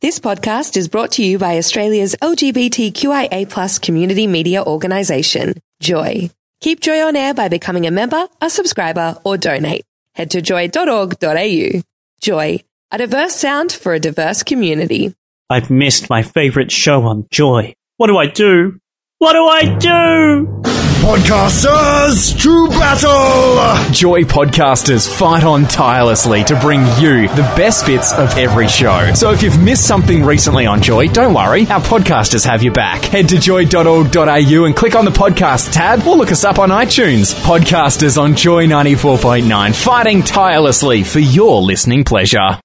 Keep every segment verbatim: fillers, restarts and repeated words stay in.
This podcast is brought to you by Australia's L G B T Q I A plus community media organisation, Joy. Keep Joy on air by becoming a member, a subscriber, or donate. Head to joy dot org dot a u. Joy, a diverse sound for a diverse community. I've missed my favourite show on Joy. What do I do? What do I do? Podcasters to battle! Joy podcasters fight on tirelessly to bring you the best bits of every show. So if you've missed something recently on Joy, don't worry, our podcasters have your back. Head to joy dot org dot a u and click on the podcast tab or look us up on iTunes. Podcasters on Joy ninety-four point nine, fighting tirelessly for your listening pleasure.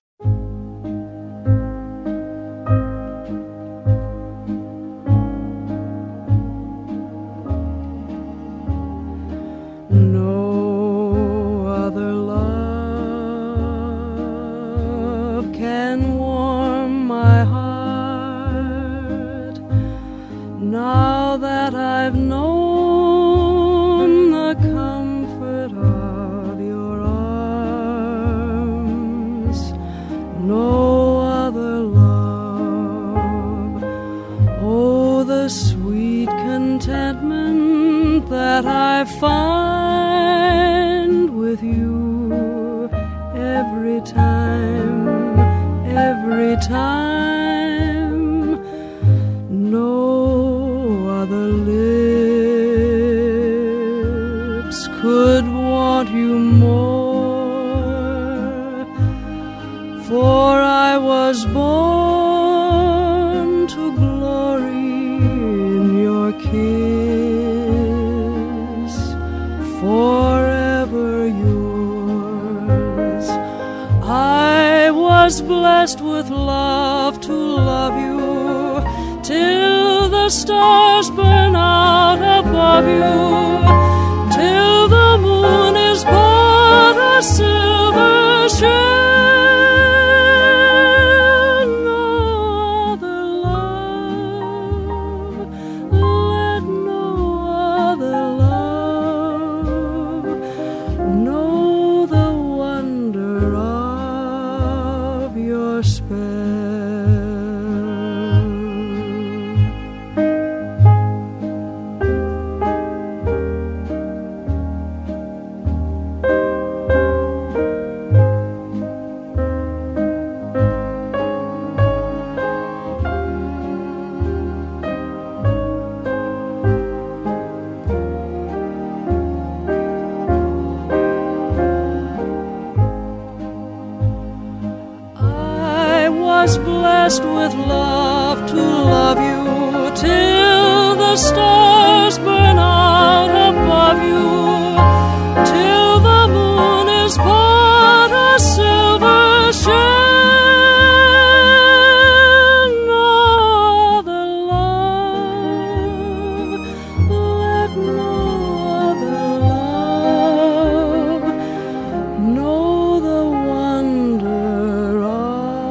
I've known the comfort of your arms, no other love. Oh, the sweet contentment that I find with you every time, every time. No other lips could want you more, for I was born to glory in your kiss, forever yours. I was blessed with love to love you till the stars burn out above you, till the moon is but a silver shell. No other love, let no other love know the wonder of your spell. Blessed with love to love you till the stars burn out above you, till the moon is but a silver shell. No other love, let no other love know the wonder of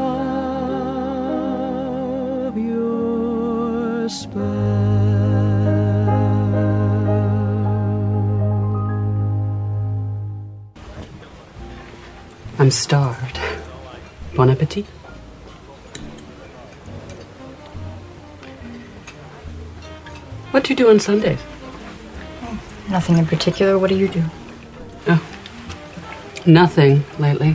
I'm starved. Bon appetit. What do you do on Sundays? Oh, nothing in particular. What do you do? Oh, nothing lately.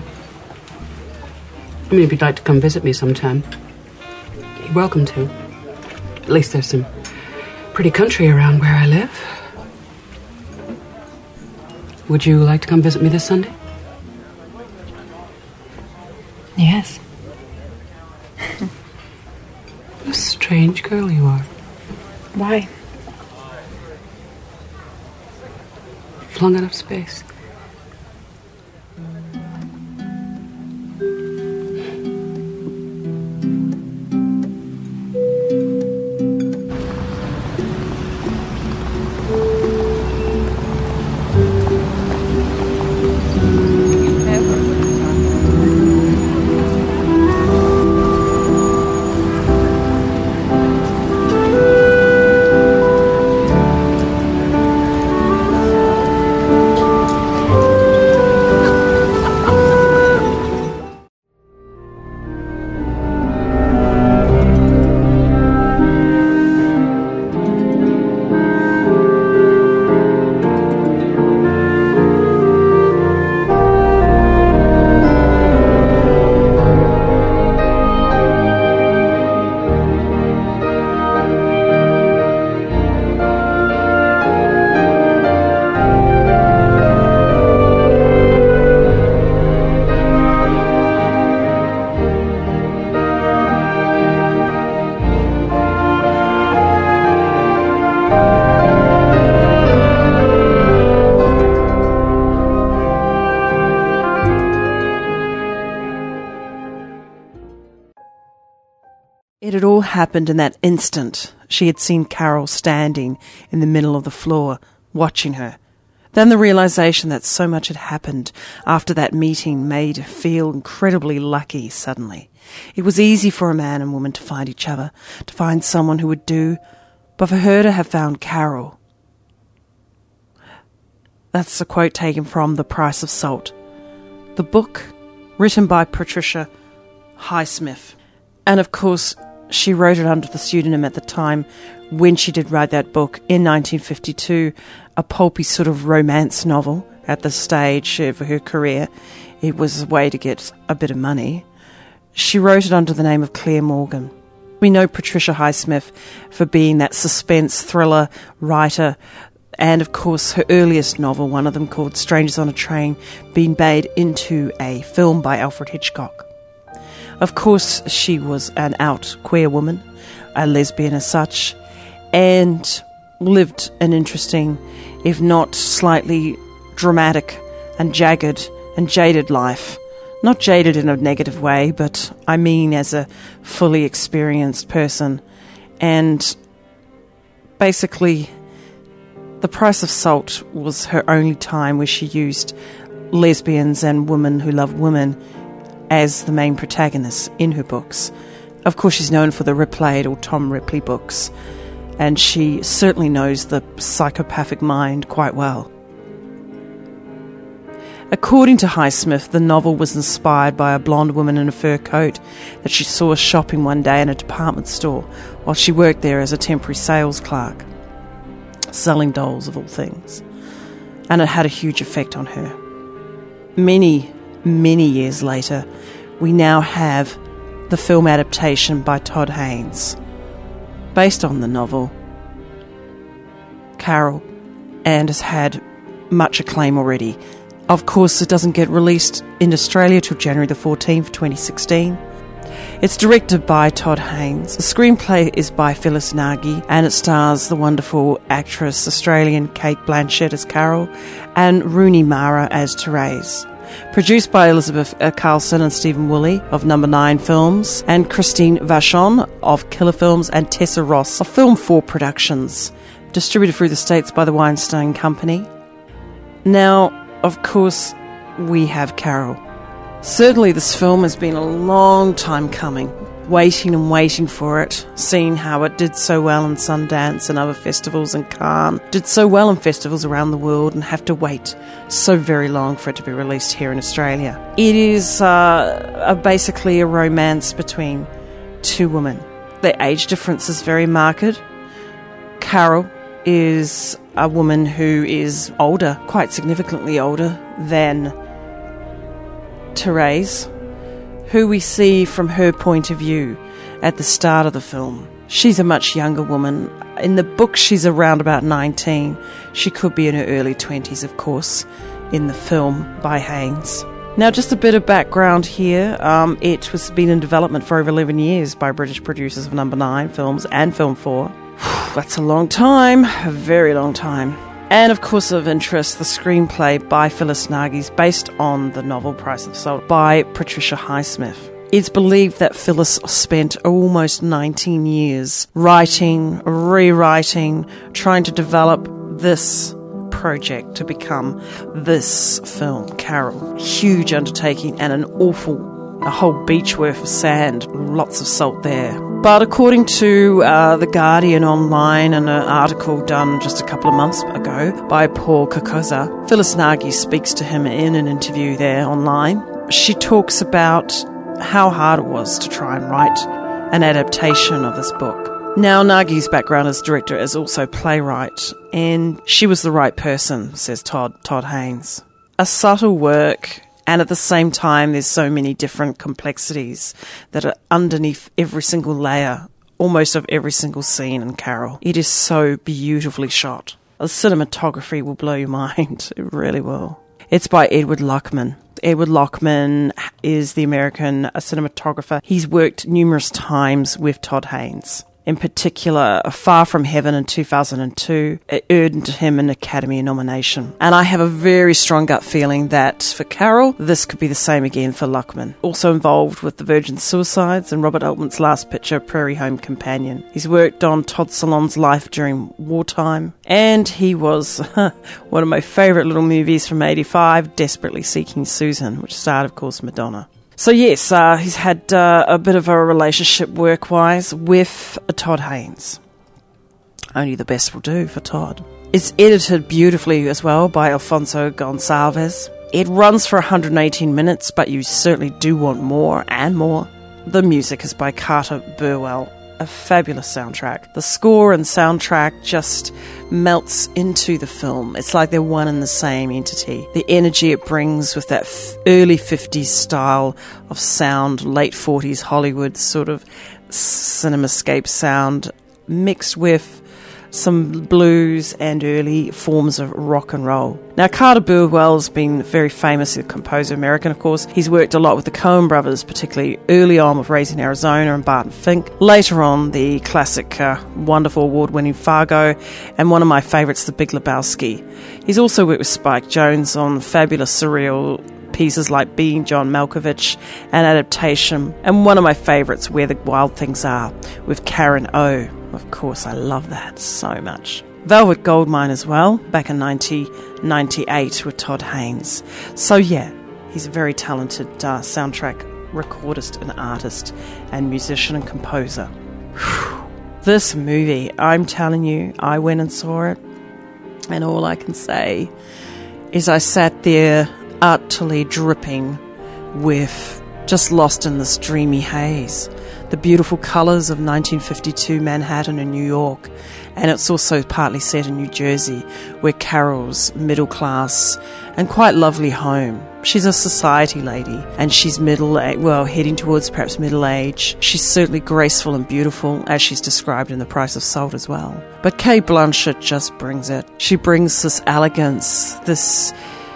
I mean, if you'd like to come visit me sometime, you're welcome to. At least there's some pretty country around where I live. Would you like to come visit me this Sunday? Yes. What a strange girl you are. Why? Flung out of space. It had all happened in that instant. She had seen Carol standing in the middle of the floor, watching her. Then the realization that so much had happened after that meeting made her feel incredibly lucky suddenly. It was easy for a man and woman to find each other, to find someone who would do, but for her to have found Carol. That's a quote taken from The Price of Salt, the book written by Patricia Highsmith. And of course, she wrote it under the pseudonym at the time when she did write that book in nineteen fifty-two, a pulpy sort of romance novel at the stage of her career. It was a way to get a bit of money. She wrote it under the name of Claire Morgan. We know Patricia Highsmith for being that suspense thriller writer, and of course her earliest novel, one of them called Strangers on a Train, being made into a film by Alfred Hitchcock. Of course, she was an out queer woman, a lesbian as such, and lived an interesting, if not slightly dramatic and jagged and jaded life. Not jaded in a negative way, but I mean as a fully experienced person. And basically, The Price of Salt was her only time where she used lesbians and women who love women as the main protagonists in her books. Of course, she's known for the Ripley or Tom Ripley books, and she certainly knows the psychopathic mind quite well. According to Highsmith, the novel was inspired by a blonde woman in a fur coat that she saw shopping one day in a department store while she worked there as a temporary sales clerk, selling dolls of all things. And it had a huge effect on her. Many, many years later, we now have the film adaptation by Todd Haynes, based on the novel Carol, and has had much acclaim already. Of course, it doesn't get released in Australia till January the fourteenth, twenty sixteen. It's directed by Todd Haynes. The screenplay is by Phyllis Nagy, and it stars the wonderful actress Australian Kate Blanchett as Carol and Rooney Mara as Therese. Produced by Elizabeth Carlson and Stephen Woolley of Number Nine Films, and Christine Vachon of Killer Films, and Tessa Ross of Film four Productions. Distributed through the States by the Weinstein Company. Now, of course, we have Carol. Certainly this film has been a long time coming, waiting and waiting for it, seeing how it did so well in Sundance and other festivals, and Cannes did so well in festivals around the world, and have to wait so very long for it to be released here in Australia. It is uh, a, basically a romance between two women. The age difference is very marked. Carol is a woman who is older, quite significantly older than Therese, who we see from her point of view at the start of the film. She's a much younger woman. In the book, she's around about nineteen. She could be in her early twenties, of course, in the film by Haynes. Now, just a bit of background here. Um, it was been in development for over eleven years by British producers of Number Nine Films and Film four. That's a long time, a very long time. And of course, of interest, the screenplay by Phyllis Nagy is based on the novel Price of Salt by Patricia Highsmith. It's believed that Phyllis spent almost nineteen years writing, rewriting, trying to develop this project to become this film, Carol. Huge undertaking and an awful, a whole beach worth of sand, lots of salt there. But according to uh, The Guardian online and an article done just a couple of months ago by Paul Kokoza, Phyllis Nagy speaks to him in an interview there online. She talks about how hard it was to try and write an adaptation of this book. Now, Nagy's background as director is also playwright, and she was the right person, says Todd, Todd Haynes. A subtle work, and at the same time, there's so many different complexities that are underneath every single layer, almost of every single scene in Carol. It is so beautifully shot. The cinematography will blow your mind. It really will. It's by Edward Lockman. Edward Lockman is the American cinematographer. He's worked numerous times with Todd Haynes. In particular, Far From Heaven in two thousand two, it earned him an Academy nomination. And I have a very strong gut feeling that for Carol, this could be the same again for Luckman. Also involved with The Virgin Suicides and Robert Altman's last picture, Prairie Home Companion. He's worked on Todd Solondz's life during wartime. And he was one of my favourite little movies from eighty-five, Desperately Seeking Susan, which starred, of course, Madonna. So yes, uh, he's had uh, a bit of a relationship work-wise with Todd Haynes. Only the best will do for Todd. It's edited beautifully as well by Alfonso Gonçalves. It runs for one hundred eighteen minutes, but you certainly do want more and more. The music is by Carter Burwell, a fabulous soundtrack. The score and soundtrack just melts into the film. It's like they're one and the same entity. The energy it brings with that f- early fifties style of sound, late forties Hollywood sort of cinemascape sound, mixed with some blues and early forms of rock and roll. Now, Carter Burwell's been very famous, a composer, American, of course. He's worked a lot with the Coen brothers, particularly early on with Raising Arizona and Barton Fink. Later on, the classic, uh, wonderful award-winning Fargo, and one of my favourites, The Big Lebowski. He's also worked with Spike Jonze on fabulous surreal pieces like Being John Malkovich and Adaptation, and one of my favourites, Where the Wild Things Are, with Karen O. Of course, I love that so much. Velvet Goldmine as well, back in nineteen ninety-eight with Todd Haynes. So yeah, he's a very talented uh, soundtrack recordist and artist and musician and composer. Whew. This movie, I'm telling you, I went and saw it, and all I can say is I sat there utterly dripping with, just lost in this dreamy haze. The beautiful colours of nineteen fifty-two Manhattan and New York, and it's also partly set in New Jersey, where Carol's middle class and quite lovely home. She's a society lady, and she's middle, well, heading towards perhaps middle age. She's certainly graceful and beautiful, as she's described in The Price of Salt as well. But Cate Blanchett just brings it. She brings this elegance, this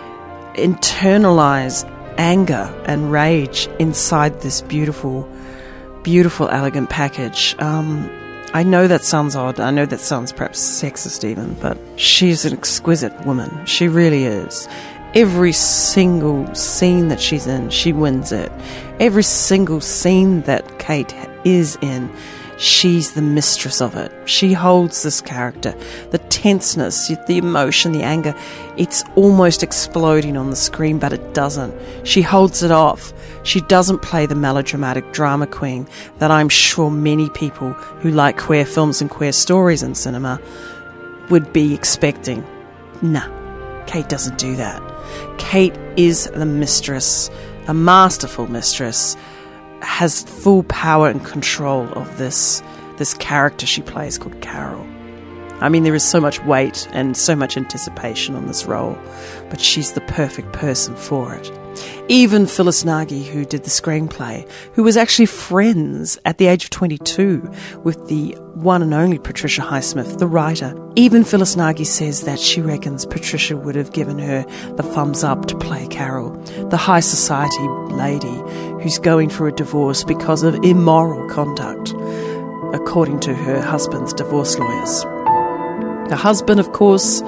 internalized anger and rage inside this beautiful beautiful, elegant package. Um, I know that sounds odd. I know that sounds perhaps sexist even, but she's an exquisite woman. She really is. Every single scene that she's in, she wins it. Every single scene that Cate is in, she's the mistress of it. She holds this character. The tenseness, the emotion, the anger, it's almost exploding on the screen, but it doesn't. She holds it off. She doesn't play the melodramatic drama queen that I'm sure many people who like queer films and queer stories in cinema would be expecting. Nah, Cate doesn't do that. Cate is the mistress, a masterful mistress, has full power and control of this this character she plays called Carol. I mean, there is so much weight and so much anticipation on this role, but she's the perfect person for it. Even Phyllis Nagy, who did the screenplay, who was actually friends at the age of twenty-two with the one and only Patricia Highsmith, the writer. Even Phyllis Nagy says that she reckons Patricia would have given her the thumbs up to play Carol, the high society lady who's going through a divorce because of immoral conduct, according to her husband's divorce lawyers. The husband, of course,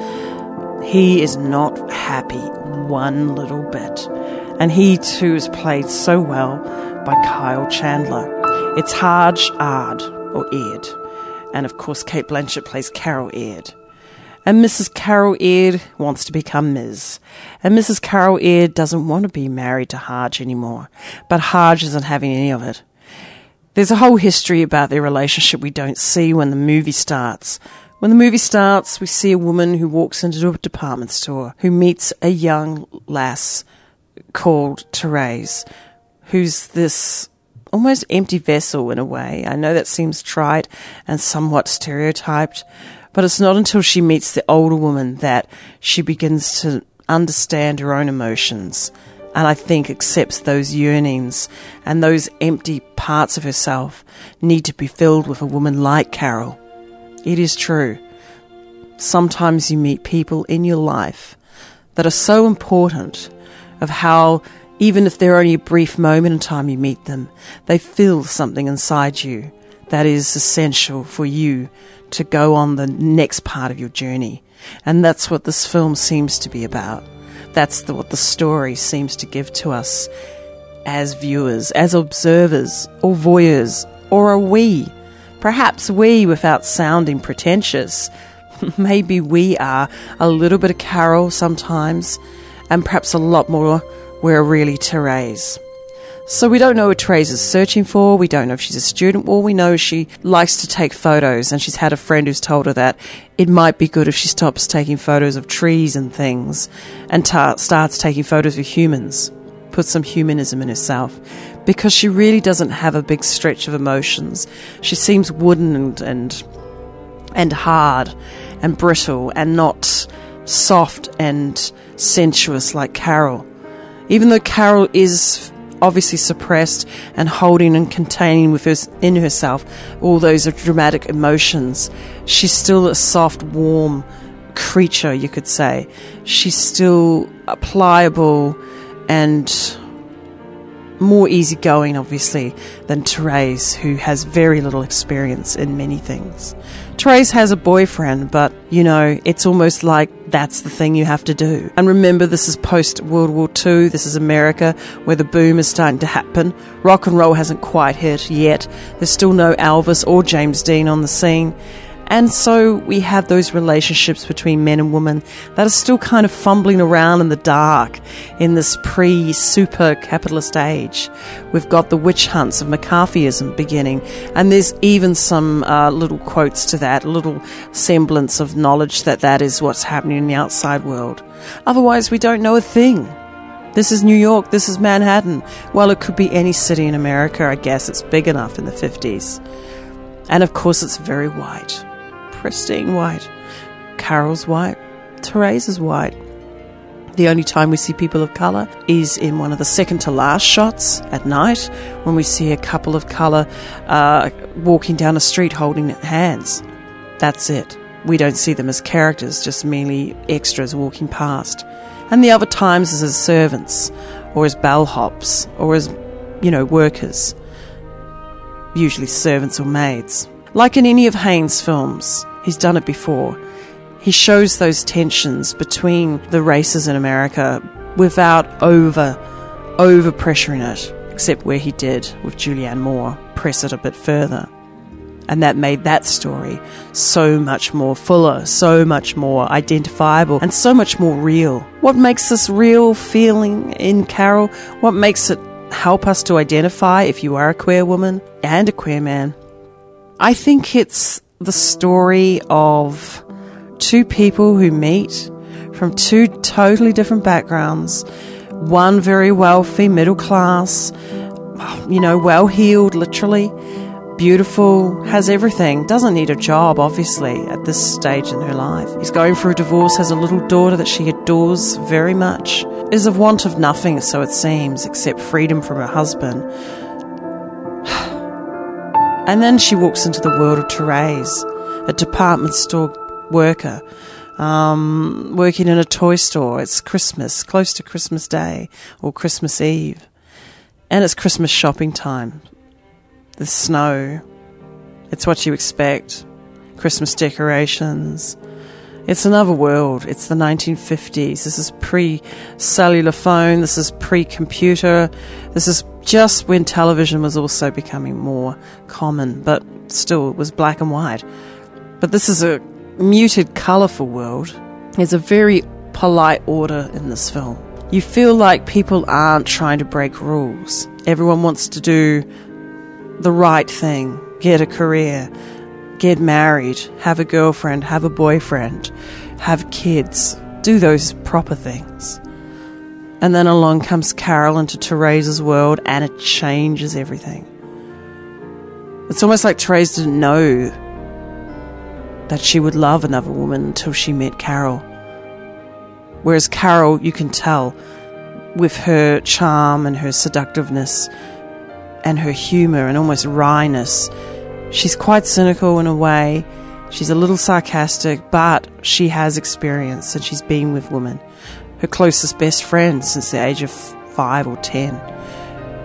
he is not happy one little bit. And he too is played so well by Kyle Chandler. It's Harge Ard, or Aird. And of course, Cate Blanchett plays Carol Aird. And Missus Carol Aird wants to become Miz And Missus Carol Aird doesn't want to be married to Harge anymore. But Harge isn't having any of it. There's a whole history about their relationship we don't see when the movie starts. When the movie starts, we see a woman who walks into a department store, who meets a young lass called Therese, who's this almost empty vessel in a way. I know that seems trite and somewhat stereotyped, but it's not until she meets the older woman that she begins to understand her own emotions, and I think accepts those yearnings and those empty parts of herself need to be filled with a woman like Carol. It is true. Sometimes you meet people in your life that are so important of how, even if they're only a brief moment in time you meet them, they feel something inside you that is essential for you to go on the next part of your journey. And that's what this film seems to be about. That's the, what the story seems to give to us as viewers, as observers, or voyeurs, or are we? Perhaps we, without sounding pretentious, maybe we are a little bit of Carol sometimes, and perhaps a lot more we're really Therese. So we don't know what Therese is searching for. We don't know if she's a student. All we know is she likes to take photos, and she's had a friend who's told her that it might be good if she stops taking photos of trees and things and ta- starts taking photos of humans, put some humanism in herself, because she really doesn't have a big stretch of emotions. She seems wooden and and, and hard and brittle and not soft and sensuous like Carol. Even though Carol is obviously suppressed and holding and containing within herself all those dramatic emotions, she's still a soft, warm creature, you could say. She's still pliable and more easygoing, obviously, than Therese, who has very little experience in many things. Therese has a boyfriend, but, you know, it's almost like that's the thing you have to do. And remember, this is post-World War Two. This is America, where the boom is starting to happen. Rock and roll hasn't quite hit yet. There's still no Elvis or James Dean on the scene. And so we have those relationships between men and women that are still kind of fumbling around in the dark in this pre-super capitalist age. We've got the witch hunts of McCarthyism beginning, and there's even some uh, little quotes to that, a little semblance of knowledge that that is what's happening in the outside world. Otherwise, we don't know a thing. This is New York, this is Manhattan. Well, it could be any city in America, I guess. It's big enough in the fifties. And of course, it's very white. Pristine white. Carol's white. Therese is white. The only time we see people of colour is in one of the second to last shots at night, when we see a couple of colour uh, walking down a street holding hands. That's it. We don't see them as characters, just merely extras walking past. And the other times is as servants, or as bellhops, or as, you know, workers. Usually servants or maids. Like in any of Haynes' films, he's done it before. He shows those tensions between the races in America without over, over pressuring it, except where he did with Julianne Moore, press it a bit further. And that made that story so much more fuller, so much more identifiable, and so much more real. What makes this real feeling in Carol? What makes it help us to identify if you are a queer woman and a queer man? I think it's the story of two people who meet from two totally different backgrounds. One very wealthy, middle class, you know, well-heeled, literally, beautiful, has everything, doesn't need a job, obviously, at this stage in her life. He's going through a divorce, has a little daughter that she adores very much, is of want of nothing, so it seems, except freedom from her husband. And then she walks into the world of Therese, a department store worker, um, working in a toy store. It's Christmas, close to Christmas Day or Christmas Eve. And it's Christmas shopping time. The snow. It's what you expect. Christmas decorations. It's another world. It's the nineteen fifties. This is pre-cellular phone. This is pre-computer. This is just when television was also becoming more common, but still it was black and white. But this is a muted, colourful world. There's a very polite order in this film. You feel like people aren't trying to break rules. Everyone wants to do the right thing, get a career, get married, have a girlfriend, have a boyfriend, have kids, do those proper things. And then along comes Carol into Therese's world, and it changes everything. It's almost like Therese didn't know that she would love another woman until she met Carol. Whereas Carol, you can tell, with her charm and her seductiveness and her humour and almost wryness, she's quite cynical in a way. She's a little sarcastic, but she has experience and she's been with women. Her closest best friend since the age of five or ten.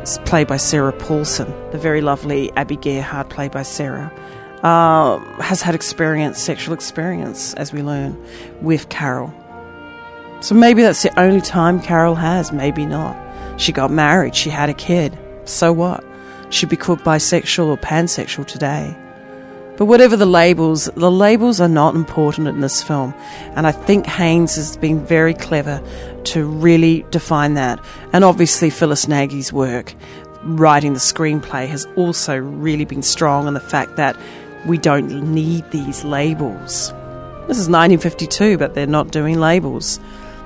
played by Sarah Paulson, the very lovely Abby Gerhard, played by Sarah, uh, has had experience, sexual experience, as we learn, with Carol. So maybe that's the only time Carol has, maybe not. She got married, she had a kid. So what? She'd be called bisexual or pansexual today. But whatever the labels, the labels are not important in this film. And I think Haynes has been very clever to really define that. And obviously Phyllis Nagy's work, writing the screenplay, has also really been strong in the fact that we don't need these labels. This is nineteen fifty-two, but they're not doing labels.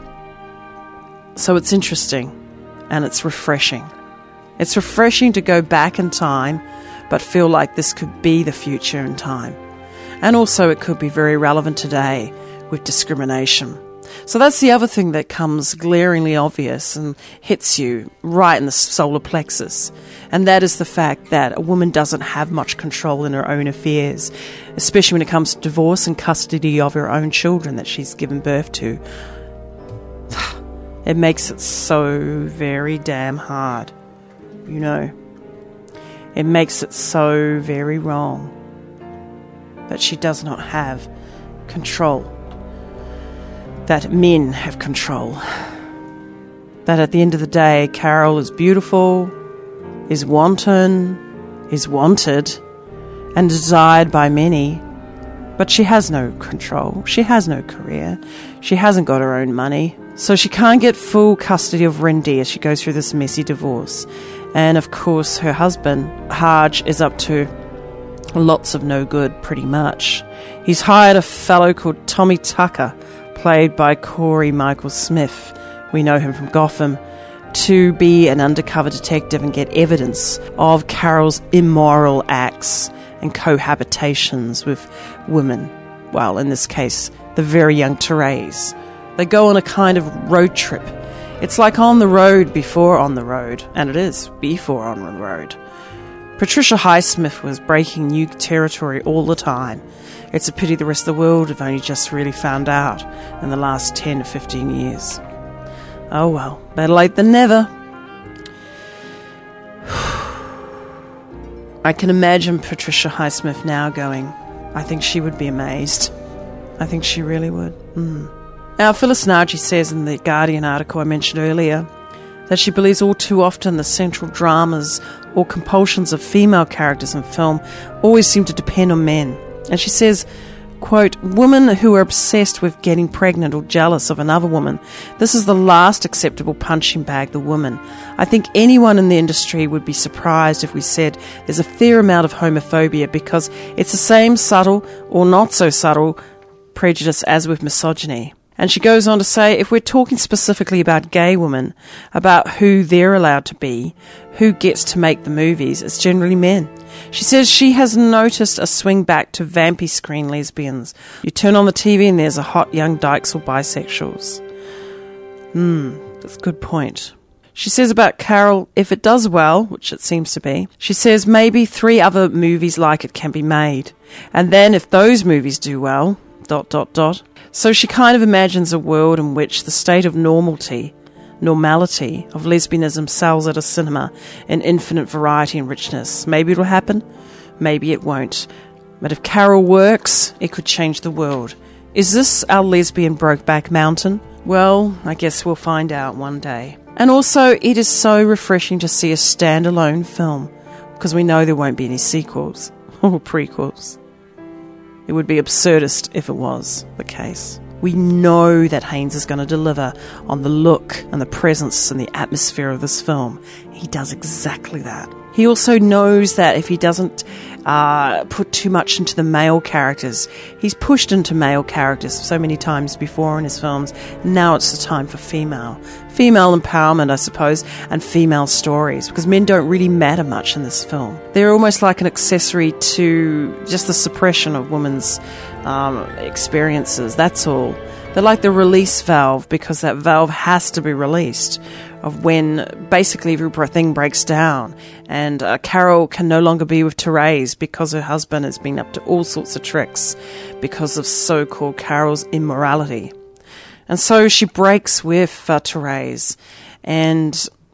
So it's interesting and it's refreshing. It's refreshing to go back in time but feel like this could be the future in time. And also it could be very relevant today with discrimination. So that's the other thing that comes glaringly obvious and hits you right in the solar plexus. And that is the fact that a woman doesn't have much control in her own affairs, especially when it comes to divorce and custody of her own children that she's given birth to. It makes it so very damn hard, you know. It makes it so very wrong that she does not have control, that men have control, that at the end of the day, Carol is beautiful, is wanton, is wanted, and desired by many, but she has no control, she has no career, she hasn't got her own money, so she can't get full custody of Rindy as she goes through this messy divorce. And of course her husband, Harge, is up to lots of no good, pretty much. He's hired a fellow called Tommy Tucker, played by Corey Michael Smith, we know him from Gotham, to be an undercover detective and get evidence of Carol's immoral acts and cohabitations with women. Well, in this case, the very young Therese. They go on a kind of road trip. It's like On the Road before On the Road, and it is before On the Road. Patricia Highsmith was breaking new territory all the time. It's a pity the rest of the world have only just really found out in the last ten to fifteen years. Oh well, better late than never. I can imagine Patricia Highsmith now going, I think she would be amazed. I think she really would. Mm. Now, Phyllis Nagy says in the Guardian article I mentioned earlier that she believes all too often the central dramas or compulsions of female characters in film always seem to depend on men. And she says, quote, women who are obsessed with getting pregnant or jealous of another woman, this is the last acceptable punching bag, the woman. I think anyone in the industry would be surprised if we said there's a fair amount of homophobia because it's the same subtle or not so subtle prejudice as with misogyny. And she goes on to say, if we're talking specifically about gay women, about who they're allowed to be, who gets to make the movies, it's generally men. She says she has noticed a swing back to vampy screen lesbians. You turn on the T V and there's a hot young dykes or bisexuals. Hmm, that's a good point. She says about Carol, if it does well, which it seems to be, she says maybe three other movies like it can be made. And then if those movies do well, dot, dot, dot. So she kind of imagines a world in which the state of normality, normality of lesbianism sells at a cinema in infinite variety and richness. Maybe it'll happen, maybe it won't. But if Carol works, it could change the world. Is this our lesbian Brokeback Mountain? Well, I guess we'll find out one day. And also, it is so refreshing to see a standalone film, because we know there won't be any sequels or prequels. It would be absurdist if it was the case. We know that Haynes is going to deliver on the look and the presence and the atmosphere of this film. He does exactly that. He also knows that if he doesn't uh, put too much into the male characters, he's pushed into male characters so many times before in his films. Now it's the time for female. Female empowerment, I suppose, and female stories, because men don't really matter much in this film. They're almost like an accessory to just the suppression of women's um, experiences, that's all. They're like the release valve, because that valve has to be released of when basically everything breaks down and uh, Carol can no longer be with Therese because her husband has been up to all sorts of tricks because of so-called Carol's immorality. And so she breaks with uh, Therese, and yeah,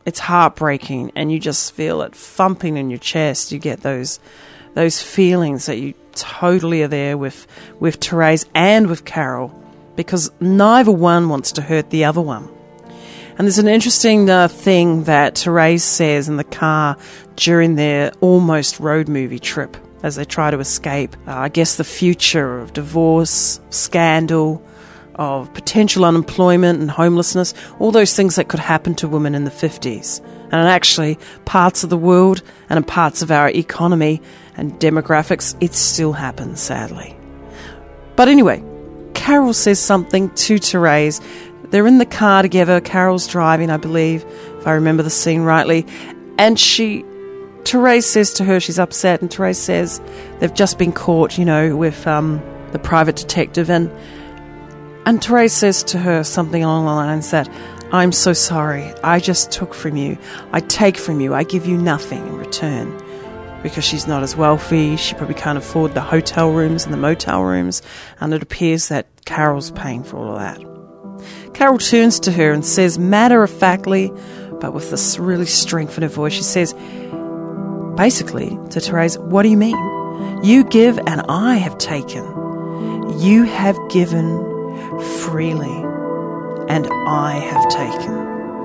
it's heartbreaking, and you just feel it thumping in your chest. You get those those feelings that you totally are there with, with Therese and with Carol, because neither one wants to hurt the other one. And there's an interesting uh, thing that Therese says in the car during their almost road movie trip as they try to escape, uh, I guess, the future of divorce, scandal, of potential unemployment and homelessness, all those things that could happen to women in the fifties. And actually, parts of the world and in parts of our economy and demographics, it still happens, sadly. But anyway, Carol says something to Therese. They're in the car together. Carol's driving, I believe, if I remember the scene rightly. And she, Therese says to her, she's upset, and Therese says they've just been caught, you know, with um, the private detective. And And Therese says to her something along the lines that, I'm so sorry, I just took from you, I take from you, I give you nothing in return. Because she's not as wealthy, she probably can't afford the hotel rooms and the motel rooms, and it appears that Carol's paying for all of that. Carol turns to her and says, matter-of-factly, but with this really strength in her voice, she says, basically, to Therese, what do you mean? You give and I have taken. You have given freely, and I have taken.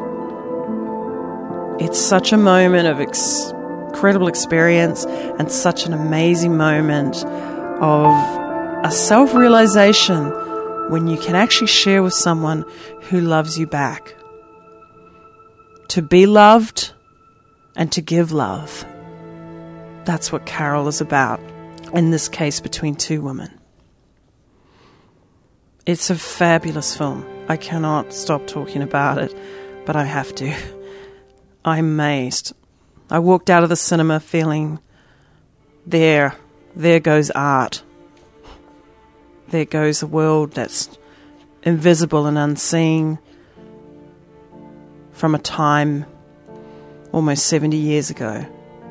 It's such a moment of ex- incredible experience and such an amazing moment of a self-realization when you can actually share with someone who loves you back. To be loved and to give love. That's what Carol is about, in this case between two women. It's a fabulous film. I cannot stop talking about it, but I have to. I'm amazed. I walked out of the cinema feeling, there, there goes art. There goes a world that's invisible and unseen from a time almost seventy years ago,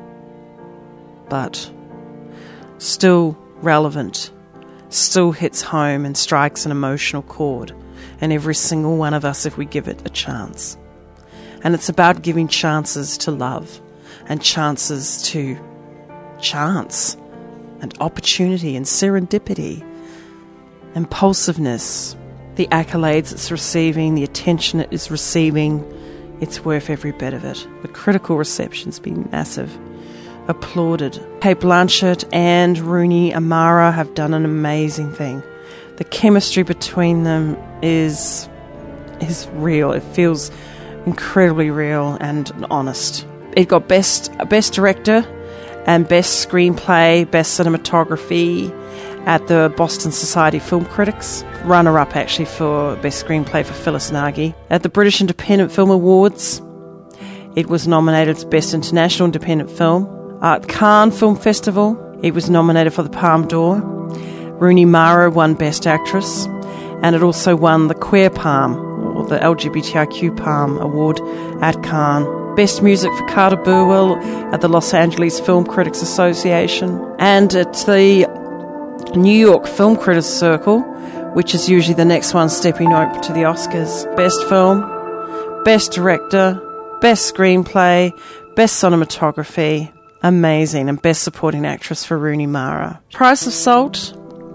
but still relevant. Still hits home and strikes an emotional chord in every single one of us if we give it a chance. And it's about giving chances to love and chances to chance and opportunity and serendipity, impulsiveness, the accolades it's receiving, the attention it is receiving. It's worth every bit of it. The critical reception's been massive. Applauded. Cate Blanchett and Rooney Mara have done an amazing thing. The chemistry between them is is real. It feels incredibly real and honest. It got best best director and best screenplay, best cinematography at the Boston Society of Film Critics. Runner-up actually for best screenplay for Phyllis Nagy. At the British Independent Film Awards, it was nominated as best international independent film. At Cannes Film Festival, it was nominated for the Palme d'Or. Rooney Mara won Best Actress, and it also won the Queer Palm, or the L G B T I Q Palm Award at Cannes. Best Music for Carter Burwell at the Los Angeles Film Critics Association. And at the New York Film Critics Circle, which is usually the next one stepping up to the Oscars. Best Film, Best Director, Best Screenplay, Best Cinematography. Amazing. And Best Supporting Actress for Rooney Mara. Price of Salt,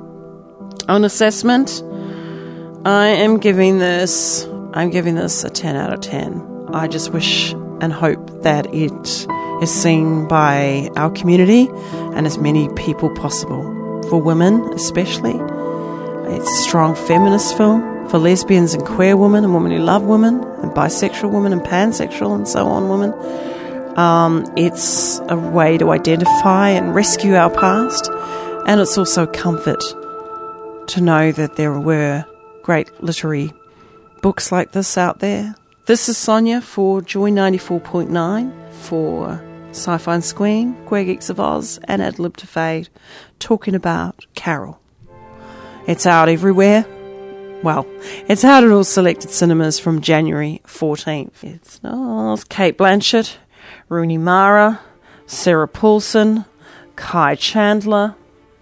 on assessment, I am giving this, I'm giving this a ten out of ten. I just wish and hope that it is seen by our community and as many people possible. For women especially. It's a strong feminist film for lesbians and queer women and women who love women and bisexual women and pansexual and so on women. Um, it's a way to identify and rescue our past, and it's also comfort to know that there were great literary books like this out there. This is Sonia for Joy ninety-four point nine, for Sci-Fi and Screen, Queer Geeks of Oz, and Ad Lib to Fade, talking about Carol. It's out everywhere. Well, it's out at all selected cinemas from January fourteenth. It stars Cate Blanchett, Rooney Mara, Sarah Paulson, Kai Chandler,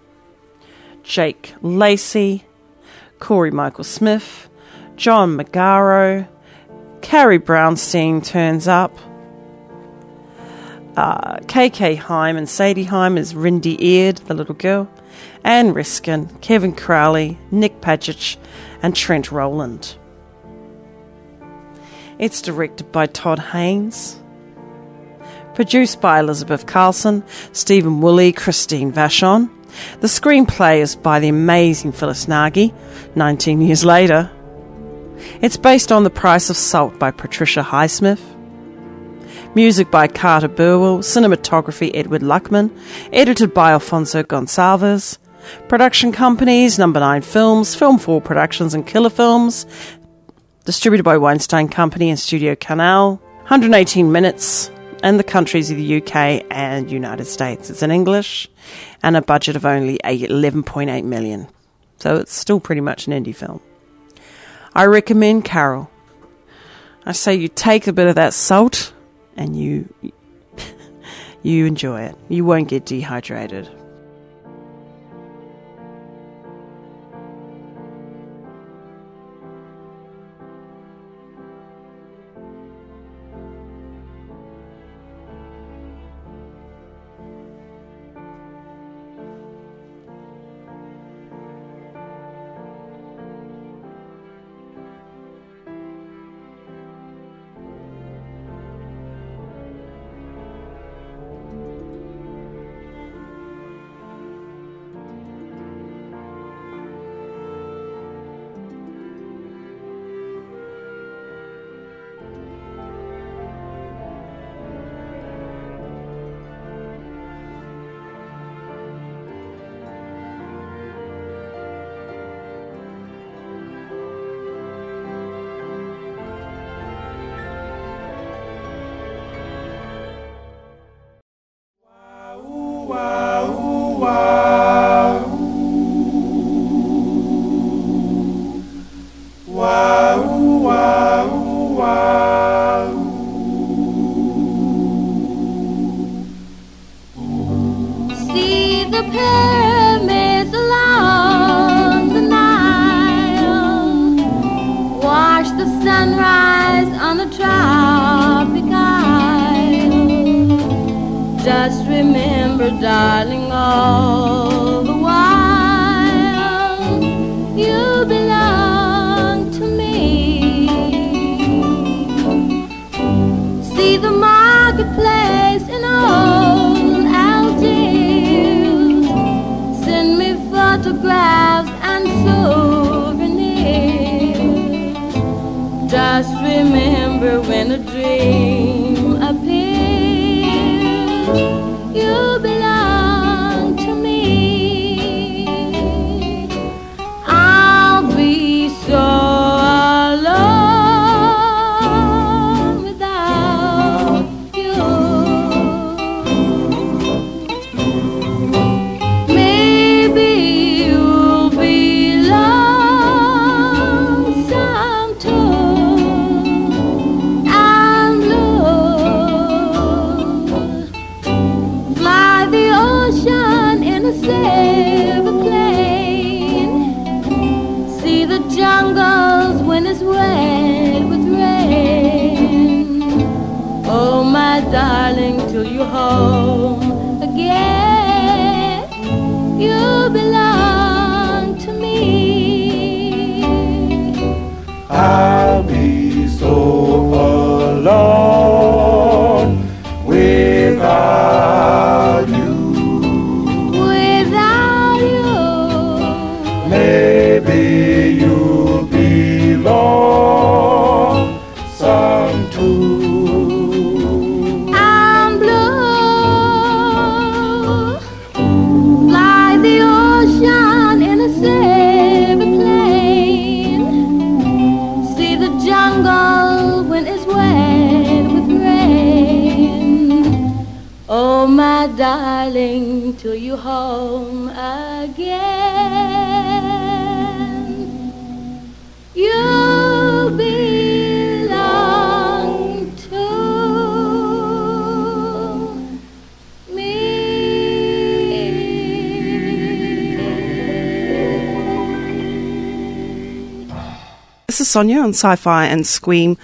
Jake Lacey, Corey Michael Smith, John Magaro, Carrie Brownstein turns up, Uh, K K Heim and Sadie Heim as Rindy Eard, the little girl, Anne Riskin, Kevin Crowley, Nick Pajic, and Trent Rowland. It's directed by Todd Haynes. Produced by Elizabeth Carlson, Stephen Woolley, Christine Vachon. The screenplay is by the amazing Phyllis Nagy, nineteen years later. It's based on The Price of Salt by Patricia Highsmith. Music by Carter Burwell, cinematography Edward Luckman, edited by Alfonso Gonçalves. Production companies, Number nine Films, Film four Productions and Killer Films. Distributed by Weinstein Company and Studio Canal. one hundred eighteen minutes, and the countries are the U K and United States. It's in English, and a budget of only eleven point eight million. So it's still pretty much an indie film. I recommend Carol. I say you take a bit of that salt and you you enjoy it. You won't get dehydrated. This is Sonia on Sci-Fi and Squeam,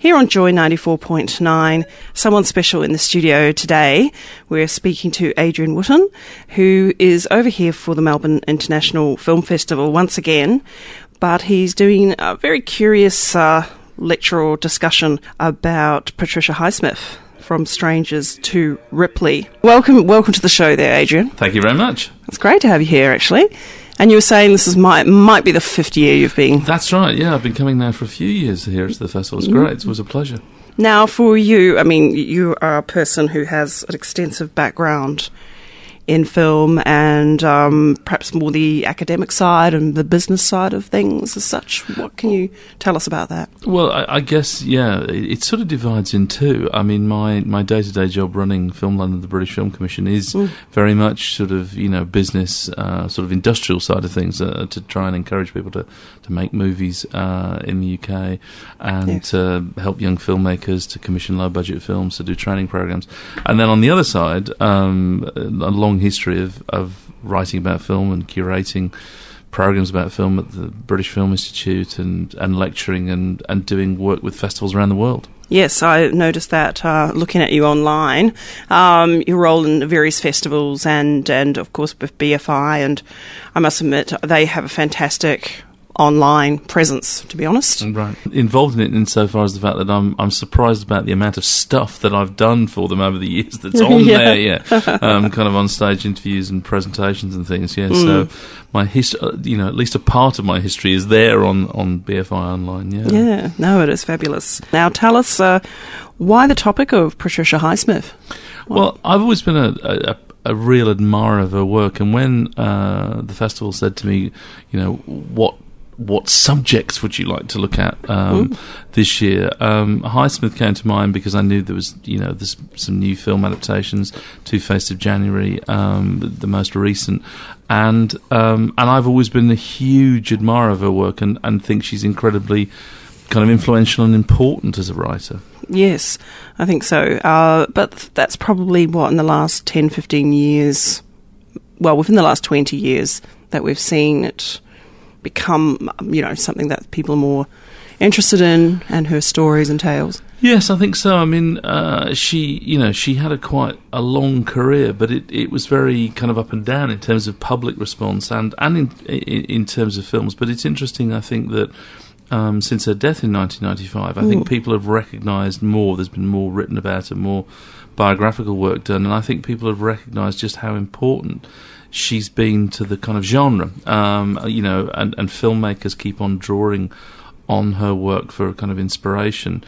Here on Joy ninety-four point nine, someone special in the studio today. We're speaking to Adrian Wooten, who is over here for the Melbourne International Film Festival once again, but he's doing a very curious uh, lecture or discussion about Patricia Highsmith, From Strangers to Ripley. Welcome welcome to the show there, Adrian. Thank you very much. It's great to have you here, actually. And you were saying this is might, might be the fifth year you've been... That's right, yeah. I've been coming now for a few years here at the festival. It's great. It was a pleasure. Now, for you, I mean, you are a person who has an extensive background in film and um, perhaps more the academic side and the business side of things as such. What can you tell us about that? Well, I, I guess, yeah, it, it sort of divides in two. I mean, my, my day-to-day job running Film London, the British Film Commission, is mm. very much sort of, you know, business, uh, sort of industrial side of things uh, to try and encourage people to, to make movies uh, in the U K and yes. uh, help young filmmakers to commission low-budget films, to do training programs. And then on the other side, um, a long history of, of writing about film and curating programs about film at the British Film Institute and, and lecturing and, and doing work with festivals around the world. Yes, I noticed that uh, looking at you online. Um, your role in various festivals and, and of course with B F I, and I must admit they have a fantastic online presence, to be honest. Right. Involved in it insofar as the fact that I'm I'm surprised about the amount of stuff that I've done for them over the years that's on yeah. there, yeah. Um, kind of on stage interviews and presentations and things, yeah. Mm. So my history, you know, at least a part of my history is there on, on B F I Online, yeah. Yeah, no, it is fabulous. Now tell us uh, why the topic of Patricia Highsmith? Well, well I've always been a, a a real admirer of her work, and when uh, the festival said to me, you know, what what subjects would you like to look at um, mm. this year? Um, Highsmith came to mind because I knew there was, you know, there's some new film adaptations, Two-Faced of January, um, the, the most recent, and um, and I've always been a huge admirer of her work and, and think she's incredibly kind of influential and important as a writer. Yes, I think so. Uh, but that's probably, what, in the last ten, fifteen years, well, within the last twenty years that we've seen it become, you know, something that people are more interested in, and her stories and tales. Yes, I think so. I mean, uh, she, you know, she had a quite a long career, but it, it was very kind of up and down in terms of public response and, and in, in, in terms of films. But it's interesting, I think, that um, since her death in nineteen ninety-five, I Ooh. think people have recognised more. There's been more written about her, more biographical work done, and I think people have recognised just how important she's been to the kind of genre, um, you know, and, and filmmakers keep on drawing on her work for kind of inspiration,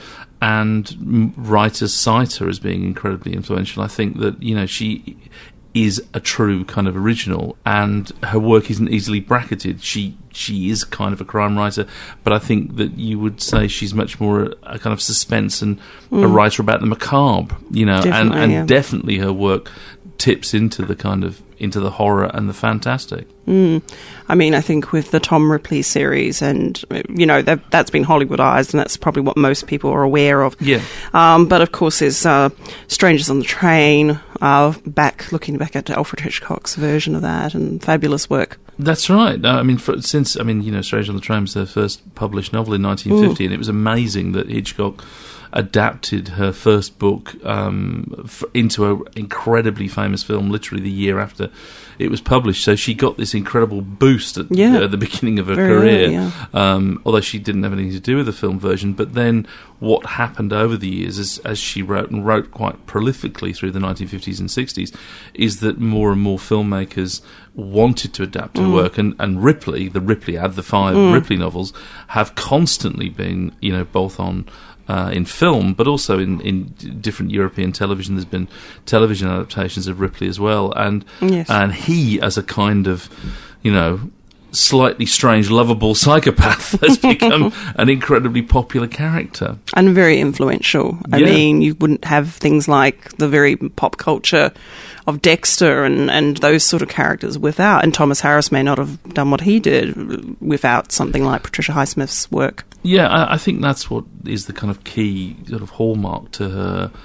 and writers cite her as being incredibly influential. I think that, you know, she is a true kind of original, and her work isn't easily bracketed. She she is kind of a crime writer, but I think that you would say she's much more a, a kind of suspense and mm. a writer about the macabre, you know, and, and yeah. definitely her work tips into the kind of into the horror and the fantastic. Mm. I mean, I think with the Tom Ripley series, and, you know, that, that's been Hollywoodized, and that's probably what most people are aware of. Yeah. Um, but, of course, there's uh, Strangers on the Train, uh, back looking back at Alfred Hitchcock's version of that, and fabulous work. That's right. Uh, I mean, for, since, I mean, you know, Strangers on the Train was their first published novel in nineteen fifty, Ooh. And it was amazing that Hitchcock adapted her first book um, f- into an incredibly famous film literally the year after it was published. So she got this incredible boost at, yeah. uh, the beginning of her Very career, early, yeah. um, although she didn't have anything to do with the film version. But then what happened over the years, as, as she wrote, and wrote quite prolifically through the nineteen fifties and sixties, is that more and more filmmakers wanted to adapt her mm. work, and, and Ripley, the Ripley ad, the five mm. Ripley novels, have constantly been, you know, both on Uh, in film, but also in, in different European television. There's been television adaptations of Ripley as well, and yes. and he, as a kind of, you know, slightly strange, lovable psychopath, has become an incredibly popular character. And very influential. I yeah. mean, you wouldn't have things like the very pop culture of Dexter and, and those sort of characters without, and Thomas Harris may not have done what he did without something like Patricia Highsmith's work. Yeah, I, I think that's what is the kind of key sort of hallmark to her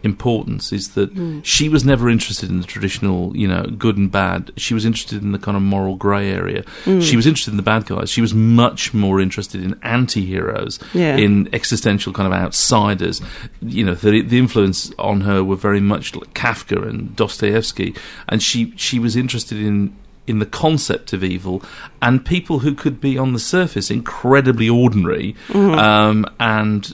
importance is that mm. she was never interested in the traditional, you know, good and bad. She was interested in the kind of moral grey area. Mm. She was interested in the bad guys. She was much more interested in anti-heroes, yeah. in existential kind of outsiders. You know, the, the influence on her were very much like Kafka and Dostoevsky, and she, she was interested in in the concept of evil and people who could be on the surface incredibly ordinary mm-hmm. um, and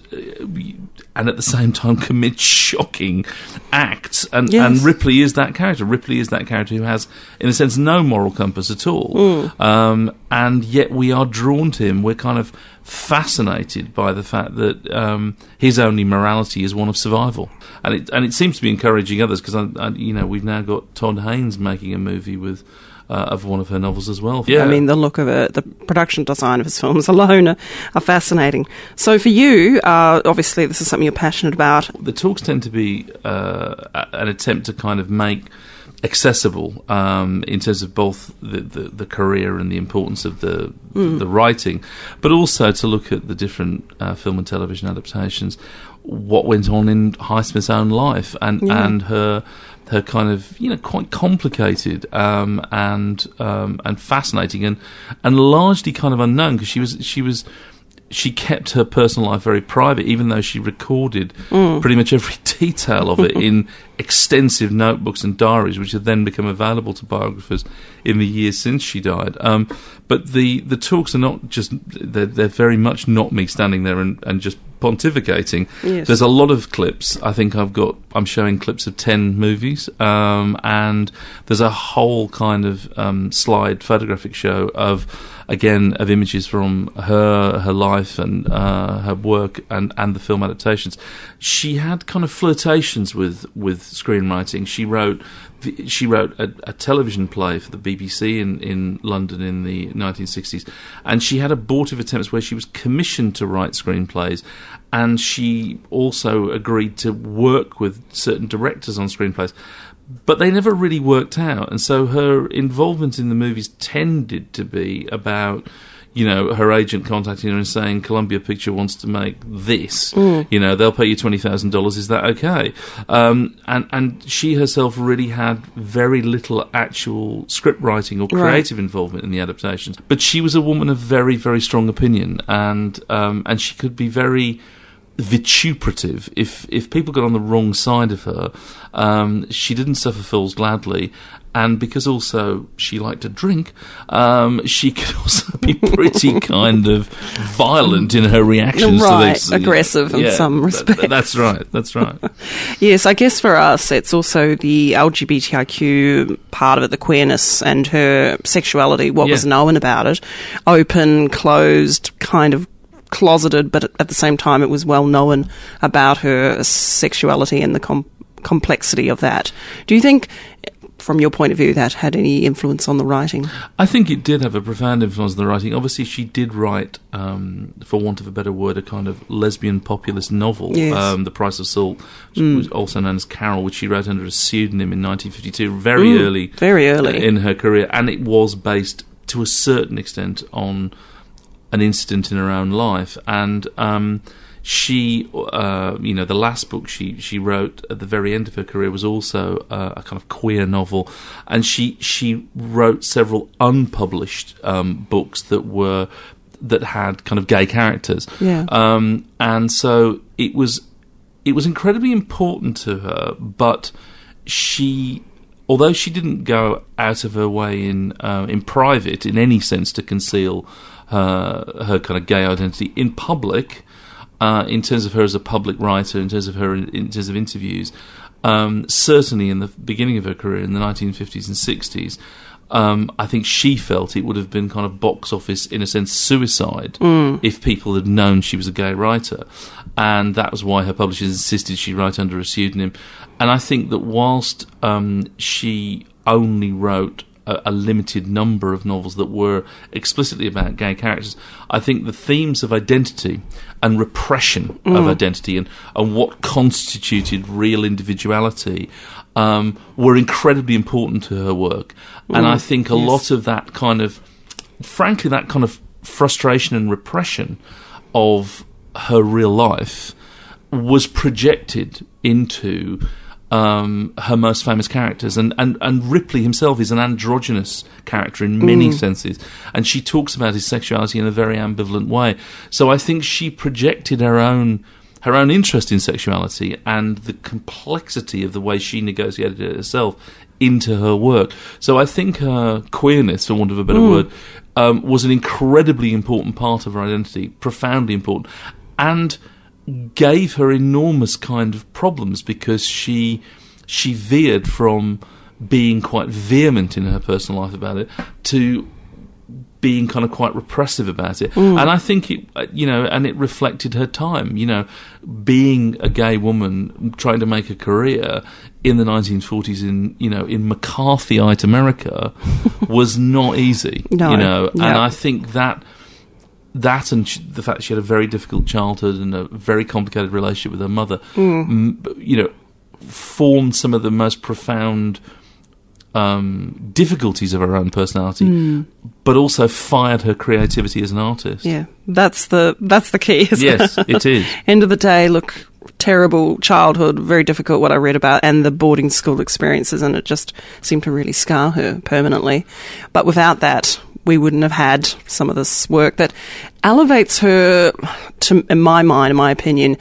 and at the same time commit shocking acts. And, yes. and Ripley is that character. Ripley is that character who has, in a sense, no moral compass at all. Mm. Um, and yet we are drawn to him. We're kind of fascinated by the fact that um, his only morality is one of survival. And it, and it seems to be encouraging others, because, I, I, you know, we've now got Todd Haynes making a movie with... Uh, of one of her novels as well. Yeah. I mean, the look of it, the production design of his films alone are, are fascinating. So for you, uh, obviously this is something you're passionate about. The talks tend to be uh, an attempt to kind of make accessible um, in terms of both the, the, the career and the importance of the, mm. the writing, but also to look at the different uh, film and television adaptations, what went on in Highsmith's own life and, yeah. and her... her kind of, you know, quite complicated um, and um, and fascinating and and largely kind of unknown, because she was she was she kept her personal life very private, even though she recorded mm. pretty much every detail of it in extensive notebooks and diaries, which have then become available to biographers in the years since she died. Um, but the, the talks are not just, they're, they're very much not me standing there and, and just pontificating. Yes. There's a lot of clips. I think I've got, I'm showing clips of ten movies, um, and there's a whole kind of um, slide photographic show of, again, of images from her, her life and uh, her work and, and the film adaptations. She had kind of flirtations with, with screenwriting. She wrote she wrote a, a television play for the B B C in, in London in the nineteen sixties, and she had abortive attempts where she was commissioned to write screenplays, and she also agreed to work with certain directors on screenplays, but they never really worked out. And so her involvement in the movies tended to be about, you know, her agent contacting her and saying, Columbia Picture wants to make this. Mm. You know, they'll pay you twenty thousand dollars. Is that okay? Um, and, and she herself really had very little actual script writing or creative right. involvement in the adaptations. But she was a woman of very, very strong opinion, and um, and she could be very vituperative. If if people got on the wrong side of her, um, she didn't suffer fools gladly. And because also she liked to drink, um, she could also be pretty kind of violent in her reactions right, to this. Aggressive in yeah, some respects. Th- that's right, that's right. Yes, I guess for us it's also the L G B T I Q part of it, the queerness and her sexuality, what yeah. was known about it. Open, closed, kind of closeted, but at the same time it was well known about her sexuality and the com- complexity of that. Do you think, from your point of view, that had any influence on the writing? I think it did have a profound influence on the writing. Obviously, she did write, um, for want of a better word, a kind of lesbian populist novel, yes. um, The Price of Salt, which mm. was also known as Carol, which she wrote under a pseudonym in nineteen fifty-two, very mm, early, very early in her career, and it was based to a certain extent on an incident in her own life. And um, she, uh, you know, the last book she, she wrote at the very end of her career was also uh, a kind of queer novel, and she she wrote several unpublished um, books that were that had kind of gay characters. Yeah. Um, and so it was it was incredibly important to her, but she, although she didn't go out of her way in uh, in private in any sense to conceal her her kind of gay identity, in public. Uh, in terms of her as a public writer, in terms of her in, in terms of interviews, um, certainly in the beginning of her career in the nineteen fifties and sixties, um, I think she felt it would have been kind of box office, in a sense, suicide mm. if people had known she was a gay writer. And that was why her publishers insisted she write under a pseudonym. And I think that whilst um, she only wrote A, a limited number of novels that were explicitly about gay characters, I think the themes of identity and repression mm. of identity and, and what constituted real individuality um, were incredibly important to her work. Mm. And I think a yes. lot of that kind of, frankly, that kind of frustration and repression of her real life was projected into um, her most famous characters. And, and, and Ripley himself is an androgynous character in many Mm. senses. And she talks about his sexuality in a very ambivalent way. So I think she projected her own her own interest in sexuality and the complexity of the way she negotiated it herself into her work. So I think her queerness, for want of a better Mm. word, um, was an incredibly important part of her identity, profoundly important, and gave her enormous kind of problems because she she veered from being quite vehement in her personal life about it to being kind of quite repressive about it. Mm. And I think it, uh, you know, and it reflected her time, you know, being a gay woman trying to make a career in the nineteen forties in, you know, in McCarthyite America was not easy, No, you know, yeah. and I think that that and sh- the fact she had a very difficult childhood and a very complicated relationship with her mother, Mm. m- you know, formed some of the most profound um, difficulties of her own personality, Mm. but also fired her creativity as an artist. Yeah, that's the that's the key, isn't Yes, it? it is. End of the day, look, terrible childhood, very difficult what I read about, and the boarding school experiences, and it just seemed to really scar her permanently. But without that, we wouldn't have had some of this work that elevates her, to, in my mind, in my opinion,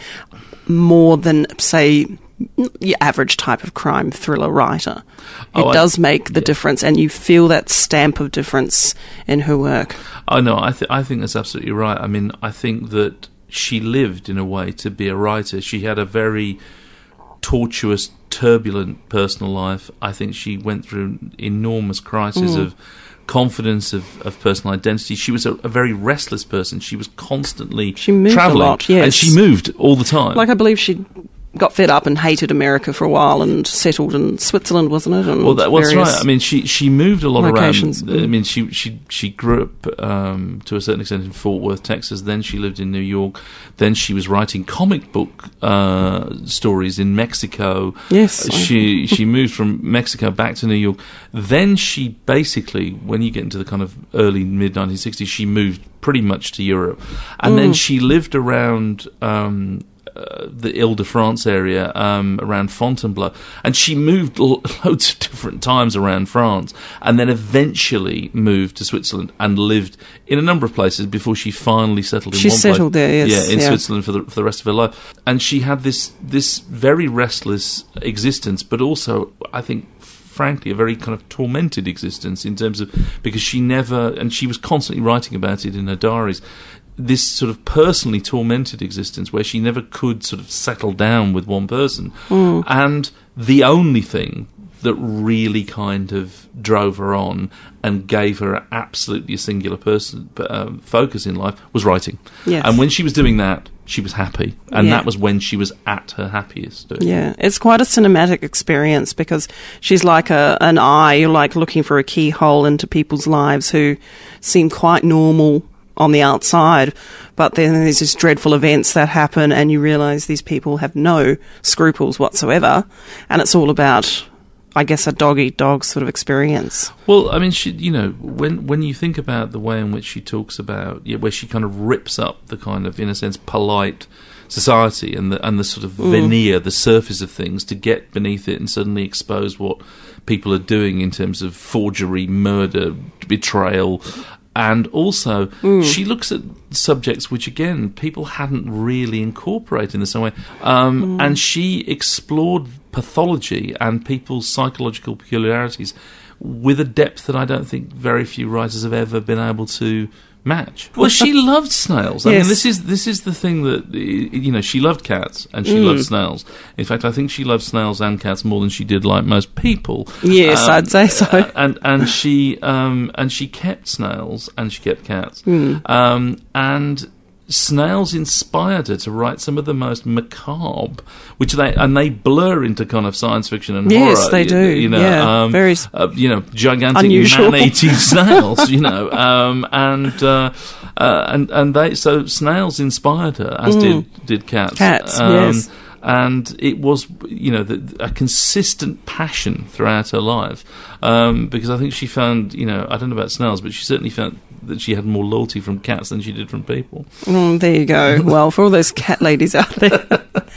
more than, say, your average type of crime thriller writer. It Oh, I- does make the yeah. difference, and you feel that stamp of difference in her work. Oh no, I th- I think that's absolutely right. I mean, I think that she lived in a way to be a writer. She had a very tortuous, turbulent personal life. I think she went through enormous crises Mm. of confidence, of, of personal identity. She was a, a very restless person. She was constantly She moved a traveling, lot, yes. and she moved all the time. Like, I believe she got fed up and hated America for a while and settled in Switzerland, wasn't it? And Well, that, well, that's various right. I mean, she she moved a lot locations. around. I mean, she she she grew up um, to a certain extent in Fort Worth, Texas. Then she lived in New York. Then she was writing comic book uh, stories in Mexico. Yes. she she moved from Mexico back to New York. Then she basically, when you get into the kind of early mid nineteen sixties, she moved pretty much to Europe, and then Mm. she lived around. Um, uh, the Ile-de-France area, um, around Fontainebleau, and she moved lo- loads of different times around France, and then eventually moved to Switzerland and lived in a number of places before she finally settled in She one settled place. there, yes, yeah, in yeah. Switzerland for the for the rest of her life, and she had this this very restless existence, but also, I think, frankly, a very kind of tormented existence in terms of, because she never, and she was constantly writing about it in her diaries, this sort of personally tormented existence where she never could sort of settle down with one person. Mm. And the only thing that really kind of drove her on and gave her absolutely a singular person um, focus in life was writing. Yes. And when she was doing that, she was happy. And Yeah. that was when she was at her happiest. Yeah, it's quite a cinematic experience because she's like a an eye. You're like looking for a keyhole into people's lives who seem quite normal on the outside, but then there's these dreadful events that happen and you realise these people have no scruples whatsoever, and it's all about, I guess, a dog-eat-dog sort of experience. Well, I mean, she, you know, when when you think about the way in which she talks about, yeah, where she kind of rips up the kind of, in a sense, polite society and the and the sort of Mm. veneer, the surface of things, to get beneath it and suddenly expose what people are doing in terms of forgery, murder, betrayal. And also, Mm. she looks at subjects which, again, people hadn't really incorporated in the same way. Um, Mm. And she explored pathology and people's psychological peculiarities with a depth that I don't think very few writers have ever been able to match. Well, she loved snails. I Yes. mean, this is this is the thing that, you know, she loved cats and she Mm. loved snails. In fact, I think she loved snails and cats more than she did like most people. Yes, Um, I'd say so. And and she um, and she kept snails and she kept cats. Mm. Um, and snails inspired her to write some of the most macabre, which they and they blur into kind of science fiction and Yes, horror. they you, do. You know, Yeah, um, very uh, you know, gigantic unusual. man-eating snails. You know, um, and uh, uh, and and they so snails inspired her, as Mm. did did cats. Cats, Um, yes. And it was, you know, the, a consistent passion throughout her life, um, because I think she found, you know, I don't know about snails, but she certainly found that she had more loyalty from cats than she did from people. Mm, there you go. Well, for all those cat ladies out there,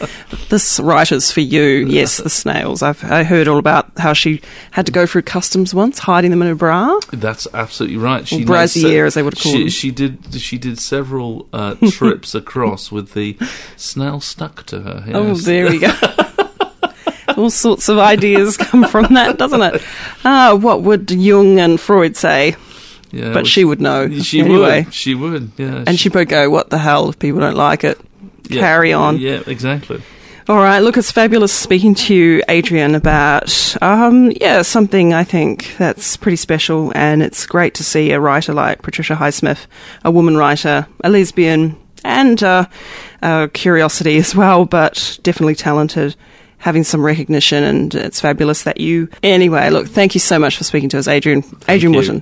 This writer's for you. Yes, the snails. I've I heard all about how she had to go through customs once, hiding them in her bra. That's absolutely right. She or brassiere, se- as they would call she, them. She did. She did several uh, trips across with the snail stuck to her. Yes. Oh, there we go. All sorts of ideas come from that, doesn't it? Ah, what would Jung and Freud say? Yeah, but well, she would know. She anyway. would. She would. Yeah. And she would go, "What the hell? If people don't like it, yeah, carry on." Yeah, exactly. All right, look, it's fabulous speaking to you, Adrian, about, um, yeah, something I think that's pretty special, and it's great to see a writer like Patricia Highsmith, a woman writer, a lesbian, and uh, a curiosity as well, but definitely talented, having some recognition, and it's fabulous that you... Anyway, look, thank you so much for speaking to us, Adrian. Adrian Wootton.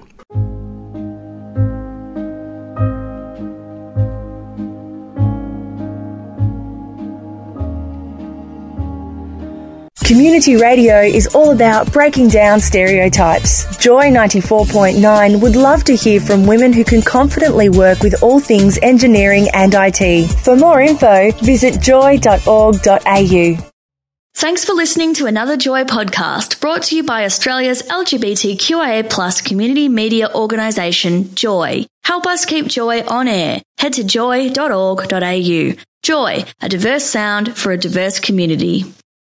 Community radio is all about breaking down stereotypes. Joy ninety-four point nine would love to hear from women who can confidently work with all things engineering and I T. For more info, visit joy dot org dot a u. Thanks for listening to another Joy podcast brought to you by Australia's L G B T Q I A plus community media organisation, Joy. Help us keep Joy on air. Head to joy dot org dot a u. Joy, a diverse sound for a diverse community.